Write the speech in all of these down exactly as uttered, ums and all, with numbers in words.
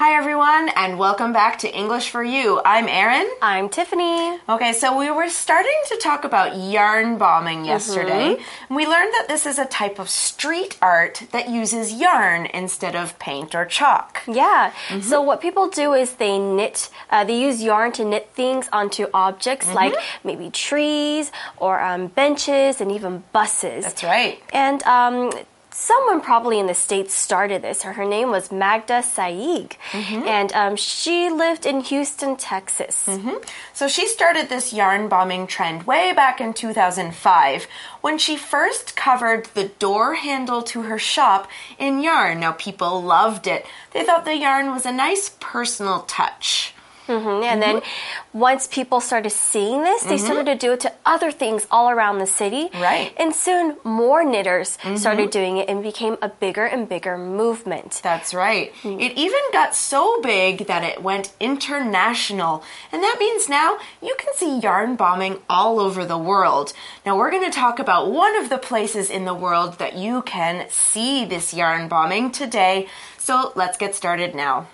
Hi everyone, and welcome back to English for You. I'm Erin. I'm Tiffany. Okay, so we were starting to talk about yarn bombing yesterday. Mm-hmm. We learned that this is a type of street art that uses yarn instead of paint or chalk. Yeah, mm-hmm. So what people do is they knit, uh, they use yarn to knit things onto objects mm-hmm. like maybe trees or um, benches and even buses. That's right. And um, someone probably in the States started this. Her, her name was Magda Saig, mm-hmm. and um, she lived in Houston, Texas. Mm-hmm. So she started this yarn bombing trend way back in two thousand five when she first covered the door handle to her shop in yarn. Now, people loved it. They thought the yarn was a nice personal touch. Mm-hmm. And mm-hmm. then once people started seeing this, they mm-hmm. started to do it to other things all around the city. Right. And soon more knitters mm-hmm. started doing it and became a bigger and bigger movement. That's right. Mm-hmm. It even got so big that it went international. And that means now you can see yarn bombing all over the world. Now we're going to talk about one of the places in the world that you can see this yarn bombing today. So let's get started now.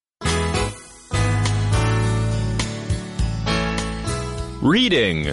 Reading.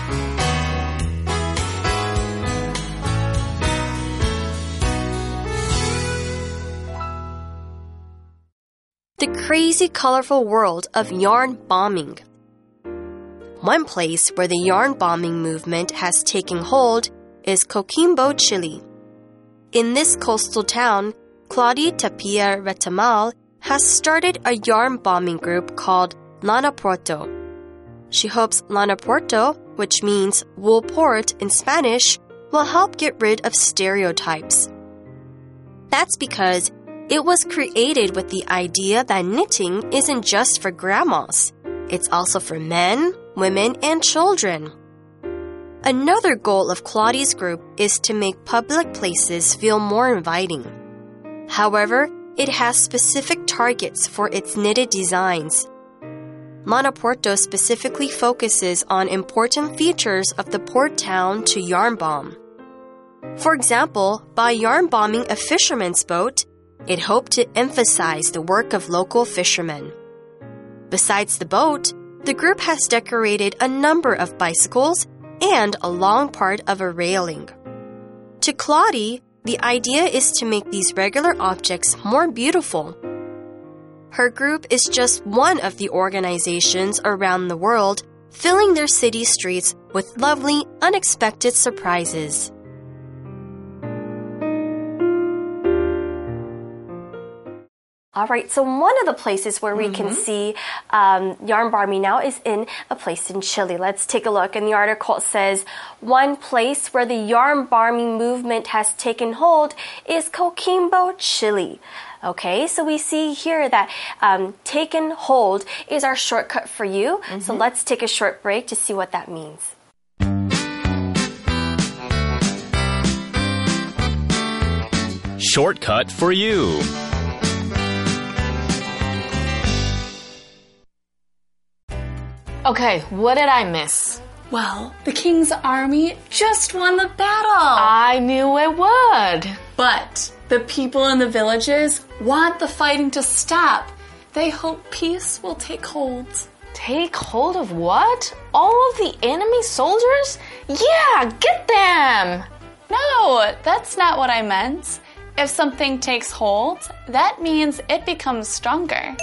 The crazy, colorful world of yarn bombing. One place where the yarn bombing movement has taken hold is Coquimbo, Chile. In this coastal town, Claudia Tapia Retamal has started a yarn bombing group called Lana Puerto. She hopes Lana Puerto, which means wool port in Spanish, will help get rid of stereotypes. That's because it was created with the idea that knitting isn't just for grandmas. It's also for men, women, and children. Another goal of Claudia's group is to make public places feel more inviting. However, it has specific targets for its knitted designs. Lana Puerto specifically focuses on important features of the port town to yarn bomb. For example, by yarn bombing a fisherman's boat, it hoped to emphasize the work of local fishermen. Besides the boat, the group has decorated a number of bicycles and a long part of a railing. To Claudie, the idea is to make these regular objects more beautiful. Her group is just one of the organizations around the world filling their city streets with lovely, unexpected surprises. All right, so one of the places where we mm-hmm. can see um, yarn bombing now is in a place in Chile. Let's take a look. And the article says, one place where the yarn bombing movement has taken hold is Coquimbo, Chile. Okay, so we see here that um, taken hold is our shortcut for you. Mm-hmm. So let's take a short break to see what that means. Shortcut for you. Okay, what did I miss? Well, the king's army just won the battle. I knew it would. But the people in the villages want the fighting to stop. They hope peace will take hold. Take hold of what? All of the enemy soldiers? Yeah, get them! No, that's not what I meant. If something takes hold, that means it becomes stronger.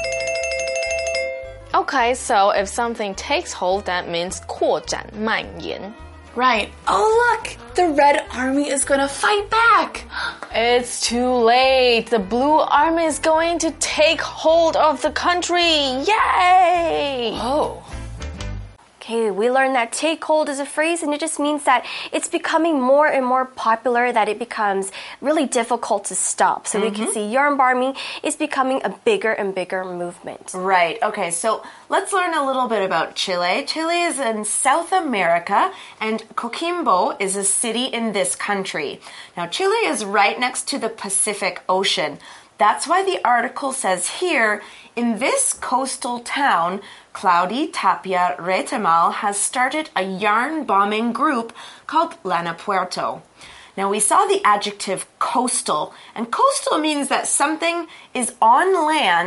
Okay, so if something takes hold, that means 扩展蔓延. Right. Oh, look! The Red Army is going to fight back! It's too late. The Blue Army is going to take hold of the country. Yay! Oh. Okay, we learned that take hold is a phrase, and it just means that it's becoming more and more popular, that it becomes really difficult to stop. So mm-hmm. we can see yarn bombing is becoming a bigger and bigger movement. Right. Okay, so let's learn a little bit about Chile. Chile is in South America, and Coquimbo is a city in this country. Now, Chile is right next to the Pacific Ocean. That's why the article says here, in this coastal town, Claudia Tapia Retamal has started a yarn bombing group called Lana Puerto. Now, we saw the adjective coastal, and coastal means that something is on land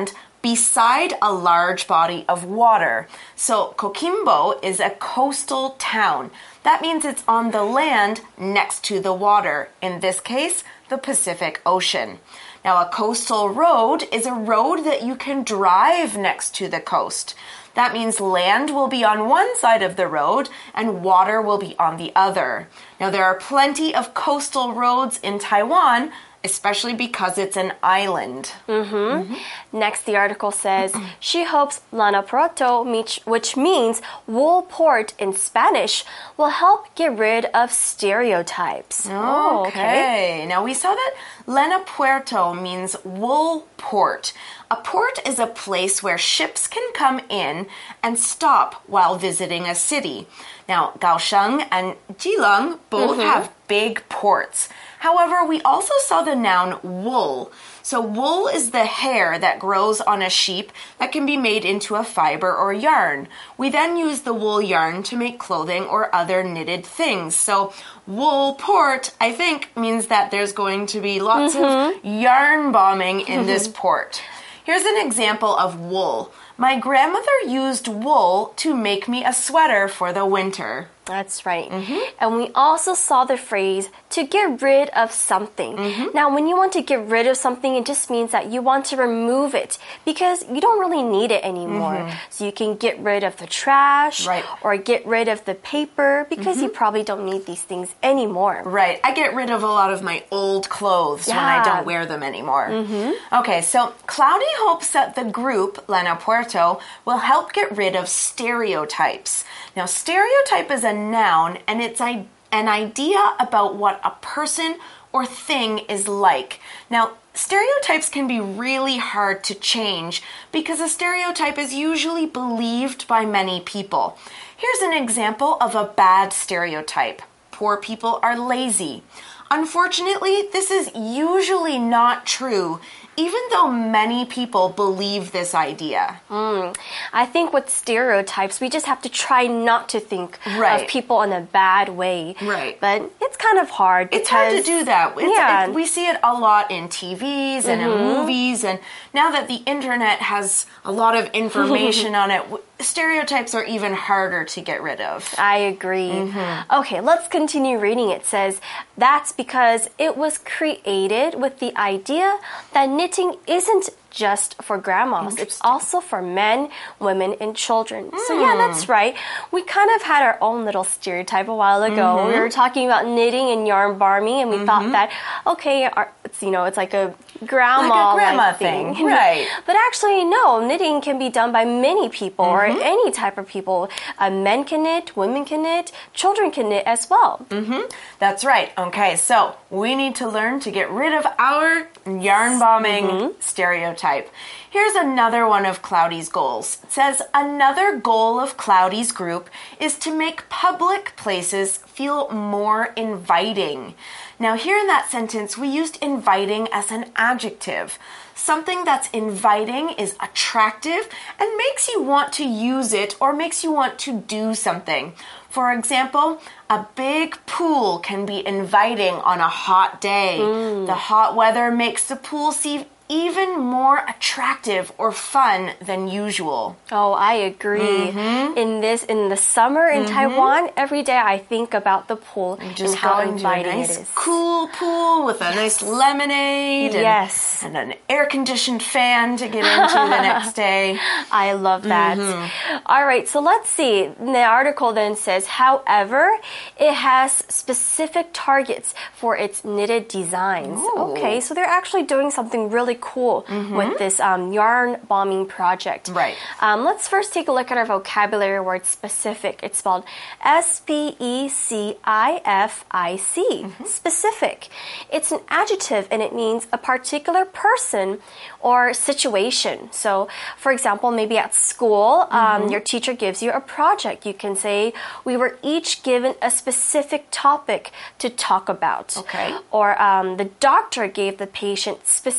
beside a large body of water. So Coquimbo is a coastal town. That means it's on the land next to the water. In this case, the Pacific Ocean. Now, a coastal road is a road that you can drive next to the coast. That means land will be on one side of the road and water will be on the other. Now, there are plenty of coastal roads in Taiwan, especially because it's an island. Mm-hmm. Mm-hmm. Next, the article says, she hopes Lana Porto, which means wool port in Spanish, will help get rid of stereotypes. Oh, okay. okay. Now, we saw that Lana Puerto means wool port. A port is a place where ships can come in and stop while visiting a city. Now, Kaohsiung and Keelung both mm-hmm. have big ports. However, we also saw the noun wool. So wool is the hair that grows on a sheep that can be made into a fiber or yarn. We then use the wool yarn to make clothing or other knitted things. So wool port, I think, means that there's going to be lots mm-hmm. of yarn bombing in this port. Here's an example of wool. My grandmother used wool to make me a sweater for the winter. That's right. Mm-hmm. And we also saw the phrase to get rid of something. Mm-hmm. Now, when you want to get rid of something, it just means that you want to remove it because you don't really need it anymore. Mm-hmm. So you can get rid of the trash right. or get rid of the paper because mm-hmm. you probably don't need these things anymore. Right. I get rid of a lot of my old clothes yeah. when I don't wear them anymore. Mm-hmm. Okay, so Cloudy hopes that the group, Lana Puerto, will help get rid of stereotypes. Now, stereotype is a noun, and it's an idea about what a person or thing is like. Now, stereotypes can be really hard to change because a stereotype is usually believed by many people. Here's an example of a bad stereotype. Poor people are lazy. Unfortunately, this is usually not true, even though many people believe this idea. Mm. I think with stereotypes, we just have to try not to think right. of people in a bad way. Right. But it's kind of hard. It's hard to do that. It's, yeah. it, we see it a lot in T Vs and mm-hmm. in movies. And now that the internet has a lot of information on it, stereotypes are even harder to get rid of. I agree. Mm-hmm. Okay, let's continue reading. It says, that's because it was created with the idea that knitting isn't just for grandmas. It's also for men, women, and children. Mm. So yeah, that's right. We kind of had our own little stereotype a while ago. Mm-hmm. We were talking about knitting and yarn bombing, and we mm-hmm. thought that, okay, our, it's, you know, it's like a grandma like a grandma thing. thing. Right. But actually, no, knitting can be done by many people mm-hmm. or any type of people. Uh, men can knit, women can knit, children can knit as well. Mm-hmm. That's right. Okay, so we need to learn to get rid of our yarn bombing mm-hmm. stereotype. Here's another one of Cloudy's goals. It says, another goal of Cloudy's group is to make public places feel more inviting. Now, here in that sentence, we used inviting as an adjective. Something that's inviting is attractive and makes you want to use it or makes you want to do something. For example, a big pool can be inviting on a hot day. Mm. The hot weather makes the pool seem even more attractive or fun than usual. Oh, I agree. Mm-hmm. In this, in the summer in mm-hmm. Taiwan, every day I think about the pool and, just and how inviting a nice, it is. Cool pool with a yes. nice lemonade yes. and, and an air-conditioned fan to get into the next day. I love that. Mm-hmm. All right, so let's see. The article then says, however, it has specific targets for its knitted designs. Ooh. Okay, so they're actually doing something really cool mm-hmm. with this um, yarn bombing project. Right. Um, let's first take a look at our vocabulary word specific. It's spelled S P E C I F I C. Mm-hmm. Specific. It's an adjective and it means a particular person or situation. So, for example, maybe at school, um, mm-hmm. your teacher gives you a project. You can say, we were each given a specific topic to talk about. Okay. Or um, the doctor gave the patient specific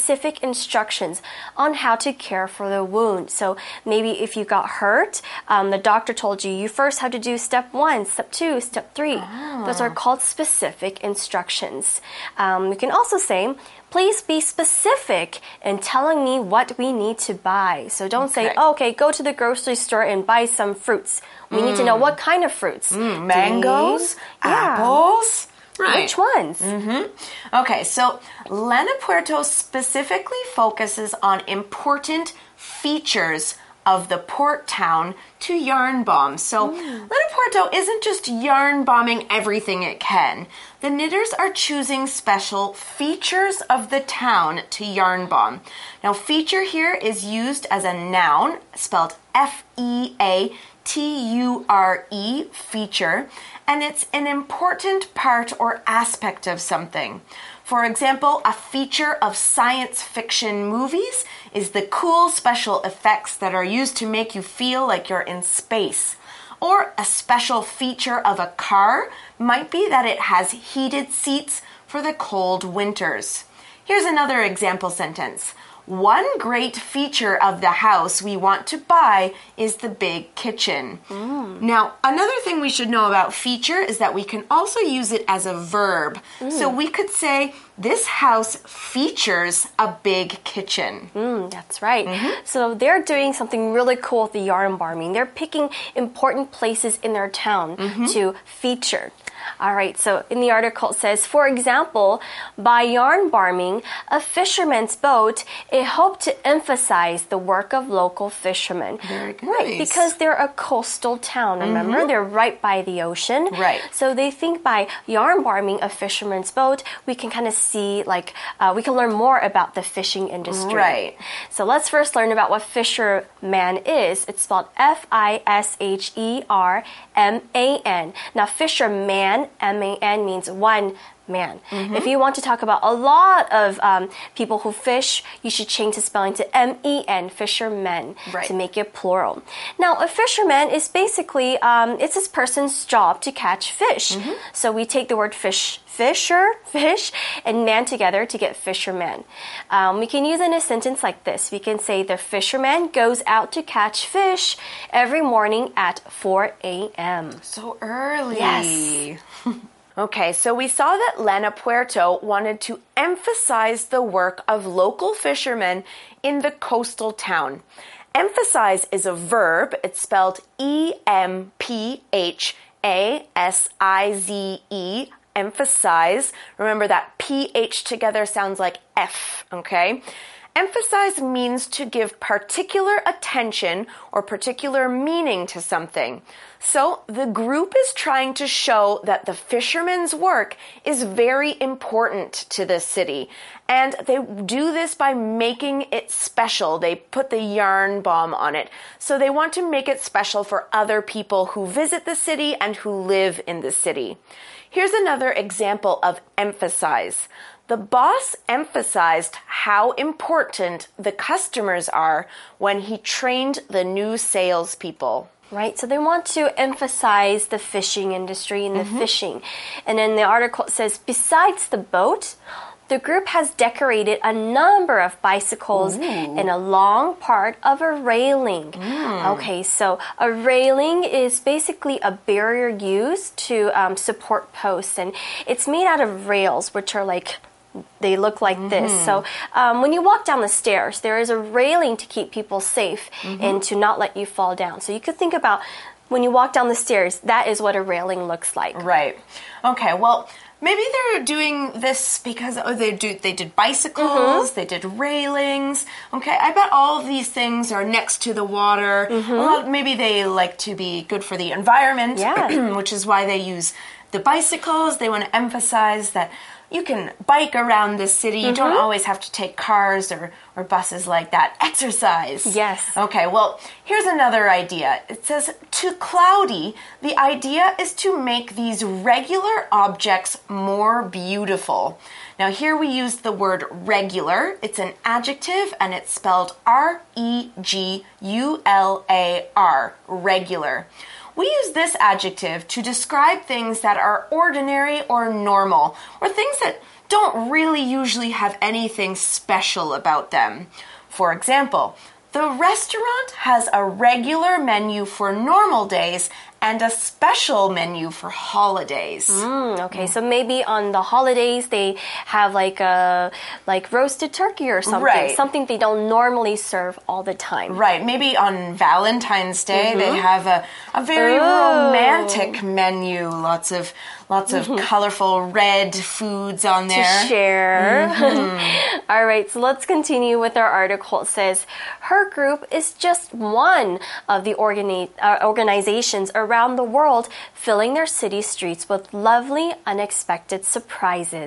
instructions on how to care for the wound. So maybe if you got hurt, um, the doctor told you you first have to do step one, step two, step three. Oh. Those are called specific instructions. Um, you can also say, please be specific in telling me what we need to buy. So don't okay. say, oh, okay, go to the grocery store and buy some fruits. We mm. need to know what kind of fruits. Mm, mangoes, yeah. apples. Right. Which ones? Mm-hmm. Okay, so Lena Puerto specifically focuses on important features of the port town to yarn bomb. So mm. Lena Puerto isn't just yarn bombing everything it can. The knitters are choosing special features of the town to yarn bomb. Now, feature here is used as a noun, spelled F E A T U R E, feature, and it's an important part or aspect of something. For example, a feature of science fiction movies is the cool special effects that are used to make you feel like you're in space. Or a special feature of a car might be that it has heated seats for the cold winters. Here's another example sentence. One great feature of the house we want to buy is the big kitchen. Mm. Now, another thing we should know about feature is that we can also use it as a verb. Mm. So we could say, this house features a big kitchen. Mm, that's right. Mm-hmm. So they're doing something really cool with the yarn bombing. They're picking important places in their town mm-hmm. to feature. All right, so in the article it says, for example, by yarn bombing a fisherman's boat, it hoped to emphasize the work of local fishermen. Very good. Right, because they're a coastal town, remember? Mm-hmm. They're right by the ocean. Right. So they think by yarn bombing a fisherman's boat, we can kind of see, like, uh, we can learn more about the fishing industry. Right. So let's first learn about what fisherman is. It's spelled F I S H E R M A N. Now, fisherman, M A N, means one man. Mm-hmm. If you want to talk about a lot of um, people who fish, you should change the spelling to M E N, fishermen, right. to make it plural. Now, a fisherman is basically, um, it's this person's job to catch fish. Mm-hmm. So we take the word fish, fisher, fish, and man together to get fisherman. Um, we can use it in a sentence like this. We can say the fisherman goes out to catch fish every morning at four a m So early. Yes. Okay, so we saw that Lena Puerto wanted to emphasize the work of local fishermen in the coastal town. Emphasize is a verb. It's spelled E M P H A S I Z E, emphasize. Remember that P H together sounds like F, okay? Emphasize means to give particular attention or particular meaning to something. So the group is trying to show that the fishermen's work is very important to the city. And they do this by making it special. They put the yarn bomb on it. So they want to make it special for other people who visit the city and who live in the city. Here's another example of emphasize. The boss emphasized how important the customers are when he trained the new salespeople. Right, so they want to emphasize the fishing industry and the mm-hmm. fishing. And then the article says, besides the boat, the group has decorated a number of bicycles Ooh. And a long part of a railing. Mm. Okay, so a railing is basically a barrier used to um, support posts. And it's made out of rails, which are like, they look like mm-hmm. this. So um, when you walk down the stairs, there is a railing to keep people safe mm-hmm. and to not let you fall down. So you could think about when you walk down the stairs, that is what a railing looks like. Right. Okay, well, maybe they're doing this because oh, they do they did bicycles, mm-hmm. they did railings. Okay, I bet all of these things are next to the water. Mm-hmm. Well, maybe they like to be good for the environment, yeah. which is why they use the bicycles. They want to emphasize that you can bike around the city. You mm-hmm. don't always have to take cars or, or buses like that. Exercise. Yes. Okay, well, here's another idea. It says, to Cloudy, the idea is to make these regular objects more beautiful. Now, here we use the word regular. It's an adjective, and it's spelled R E G U L A R, regular. we use this adjective to describe things that are ordinary or normal, or things that don't really usually have anything special about them. For example, the restaurant has a regular menu for normal days and a special menu for holidays. Mm, okay, so maybe on the holidays they have like a like roasted turkey or something, Right. something they don't normally serve all the time. Right, maybe on Valentine's Day they have a, a very Oh. romantic menu, lots of lots of colorful red foods on To there. share. All right, so let's continue with our article. It says, her group is just one of the organi- uh, organizations around the world filling their city streets with lovely, unexpected surprises.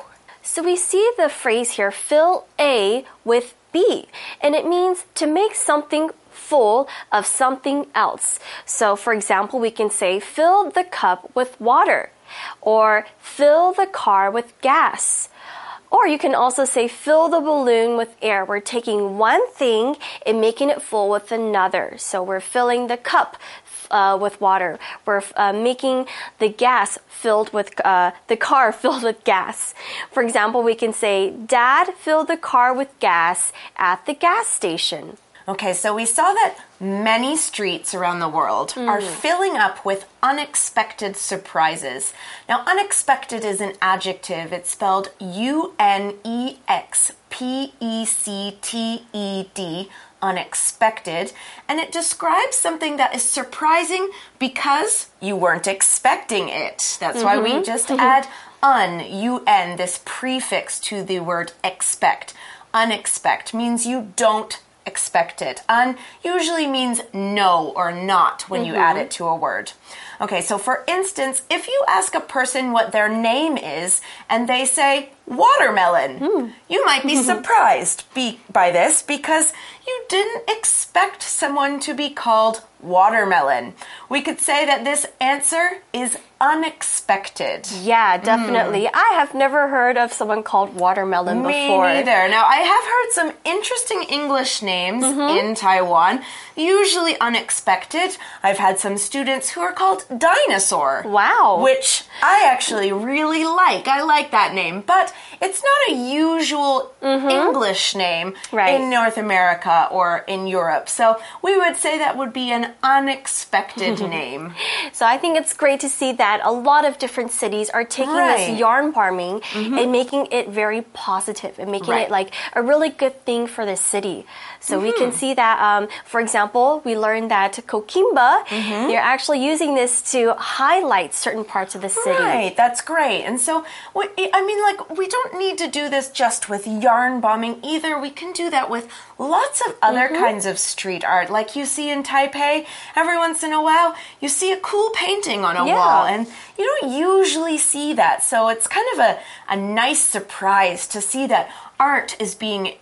So we see the phrase here, fill A with B, and it means to make something full of something else. So for example, we can say, fill the cup with water, or fill the car with gas. Or you can also say, fill the balloon with air. We're taking one thing and making it full with another. So we're filling the cup uh, with water. We're uh, making the gas filled with, uh, the car filled with gas. For example, we can say, Dad filled the car with gas at the gas station. Okay, so we saw that many streets around the world are filling up with unexpected surprises. Now, unexpected is an adjective. It's spelled U N E X P E C T E D, unexpected, and it describes something that is surprising because you weren't expecting it. That's why we just add un, U N, this prefix to the word expect. Unexpect means you don't expect it. Un usually means no or not when you add it to a word. Okay, so for instance, if you ask a person what their name is and they say watermelon, you might be surprised be by this because you didn't expect someone to be called watermelon. We could say that this answer is unexpected. Yeah, definitely. I have never heard of someone called watermelon Me before. neither. Now, I have heard some interesting English names in Taiwan, usually unexpected. I've had some students who are called dinosaur. Wow. Which I actually really like. I like that name, but it's not a usual English name Right. in North America or in Europe. So we would say that would be an unexpected name. So I think it's great to see that a lot of different cities are taking Right. this yarn farming and making it very positive and making Right. it like a really good thing for the city. So we can see that, um, for example, we learned that Coquimba, they're actually using this to highlight certain parts of the city. Right, that's great. And so, we, I mean, like, we don't need to do this just with yarn bombing either. We can do that with lots of other kinds of street art. Like you see in Taipei, every once in a while, you see a cool painting on a Yeah. wall. And you don't usually see that. So it's kind of a, a nice surprise to see that art is being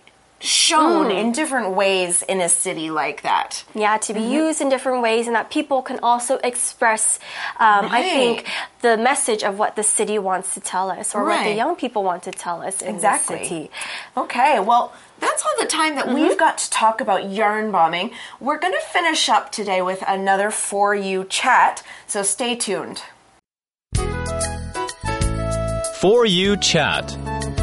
shown in different ways in a city like that. Yeah, to be used in different ways and that people can also express, um, I think, Right. the message of what the city wants to tell us or what the Right. young people want to tell us in Exactly. the city. Okay, well, that's all the time that we've got to talk about yarn bombing. We're going to finish up today with another For You chat, so stay tuned. For You Chat.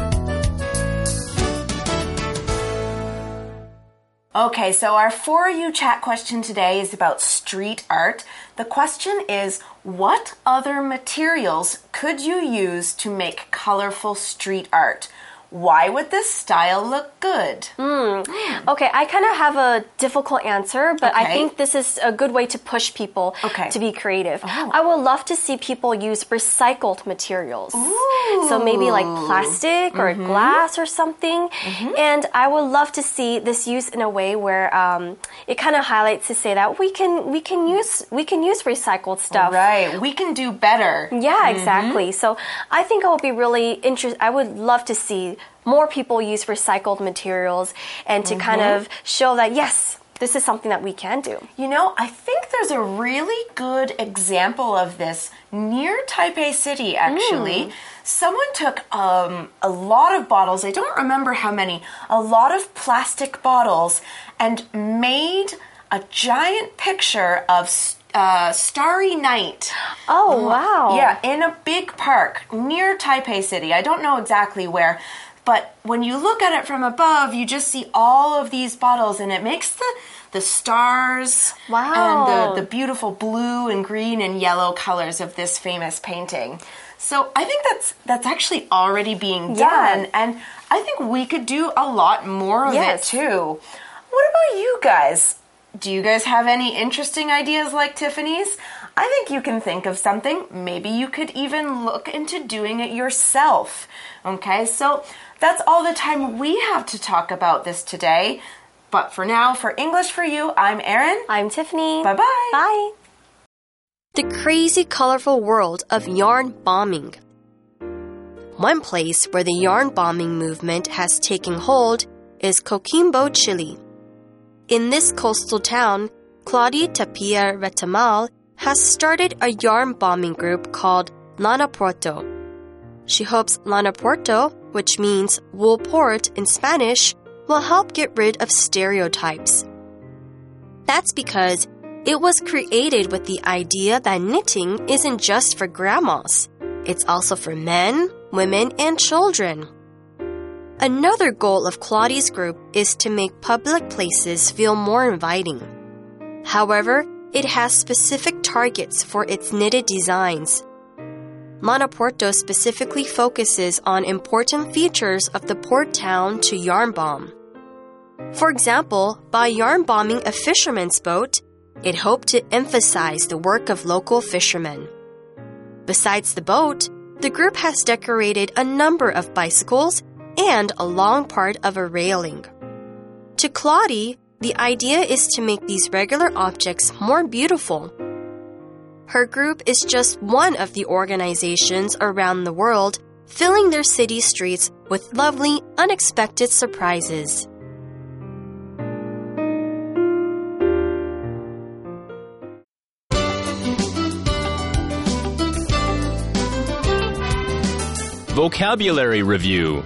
Okay, so our For You chat question today is about street art. The question is, what other materials could you use to make colorful street art? Why would this style look good? Okay, I kind of have a difficult answer, but I Okay. think this is a good way to push people Okay. to be creative. Oh. I would love to see people use recycled materials. So maybe like plastic or glass or something. And I would love to see this used in a way where um, it kind of highlights to say that we can we can use we can use recycled stuff. Right, we can do better. Yeah, exactly. So I think I would be really interested. I would love to see more people use recycled materials and to kind of show that, yes, this is something that we can do. You know, I think there's a really good example of this near Taipei City, actually. Someone took um, a lot of bottles, I don't remember how many, a lot of plastic bottles, and made a giant picture of uh, starry night. Oh, wow. Yeah, in a big park near Taipei City. I don't know exactly where, but when you look at it from above, you just see all of these bottles, and it makes the the stars Wow. and the, the beautiful blue and green and yellow colors of this famous painting. So I think that's that's actually already being done, Yeah. and I think we could do a lot more of Yes. it too. What about you guys? Do you guys have any interesting ideas like Tiffany's? I think you can think of something. Maybe you could even look into doing it yourself. Okay, so that's all the time we have to talk about this today. But for now, for English for You, I'm Erin. I'm Tiffany. Bye-bye. Bye. The crazy, colorful world of yarn bombing. One place where the yarn bombing movement has taken hold is Coquimbo, Chile. In this coastal town, Claudia Tapia Retamal has started a yarn bombing group called Lana Porto. She hopes Lana Porto, which means wool port in Spanish, will help get rid of stereotypes. That's because it was created with the idea that knitting isn't just for grandmas. It's also for men, women, and children. Another goal of Claudia's group is to make public places feel more inviting. However, it has specific targets for its knitted designs. Lana Porto specifically focuses on important features of the port town to yarn bomb. For example, by yarn bombing a fisherman's boat, it hoped to emphasize the work of local fishermen. Besides the boat, the group has decorated a number of bicycles and a long part of a railing. To Claudie, the idea is to make these regular objects more beautiful. Her group is just one of the organizations around the world filling their city streets with lovely, unexpected surprises. Vocabulary Review.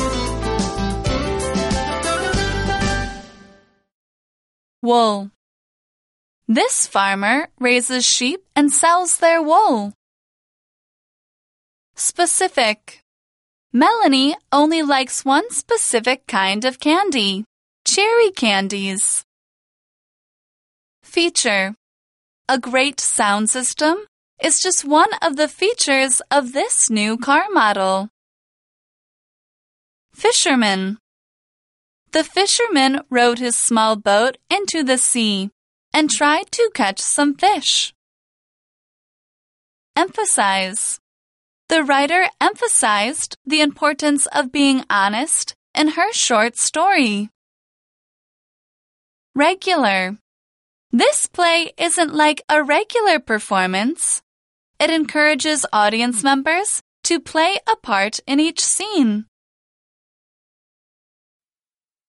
Wool. This farmer raises sheep and sells their wool. Specific. Melanie only likes one specific kind of candy, cherry candies. Feature. A great sound system is just one of the features of this new car model. Fisherman. The fisherman rowed his small boat into the sea and tried to catch some fish. Emphasize. The writer emphasized the importance of being honest in her short story. Regular. This play isn't like a regular performance. It encourages audience members to play a part in each scene.